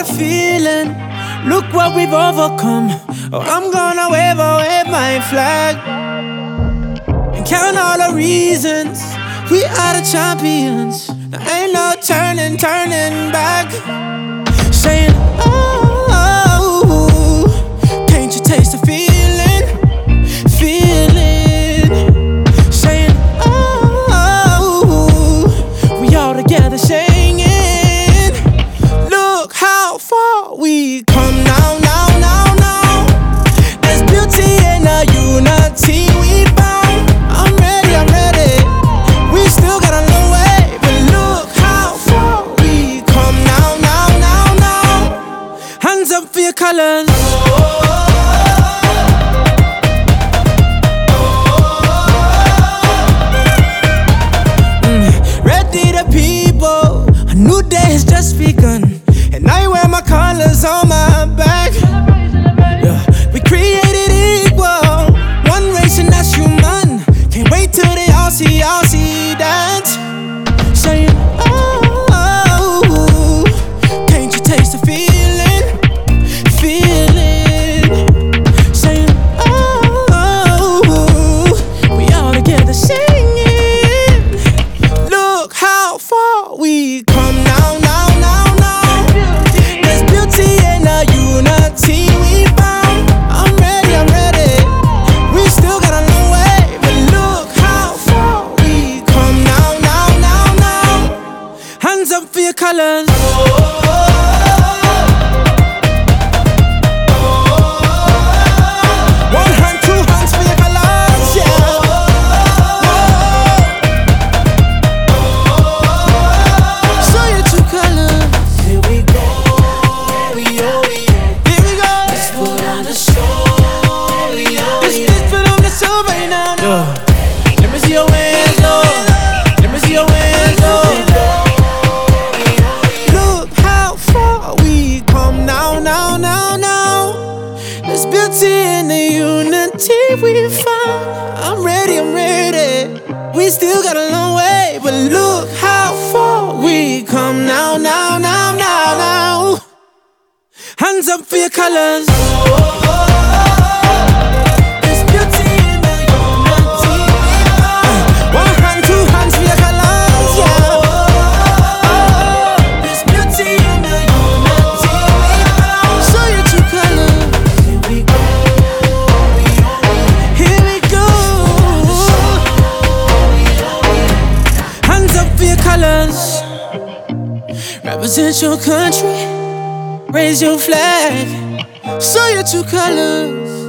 a feeling. Look what we've overcome. Oh, I'm gonna wave my flag and count all the reasons we are the champions. There ain't no turning back. Saying, oh, can't you taste the feeling? Saying, oh, we all together singing. Look how far we come now. There's beauty in the unity we found. I'm ready. We still got a long way, but look how far we come now. Hands up for your colors. Ready the people, a new day has just begun, and I wear my colors on my back. Yeah. We created equal, one race and that's human. Can't wait till they all see dance. Saying, oh, can't you taste the feeling? Saying, oh, we all together singing. Look how far we come now. There's beauty in the unity we found. I'm ready. We still got a long way, but look how far we come now. Hands up for your colors. One hand, two hands for your colors, yeah. Show your true colors. Here we go. Here we go. Let's put on the show. Let's put on the show right now. Let me see your hands, Lord. Let me see your hands, Lord. Look how far we come now. There's beauty in the unity we found. I'm ready. We still got a long way, but look how far we come now. Hands up for your colors. There's beauty in the unity we found. One hand, two hands for your colors, yeah. There's beauty in the unity we found. Show your true colors. Here we go. Hands up for your colors. Represent your country. Raise your flag. Show your true colors.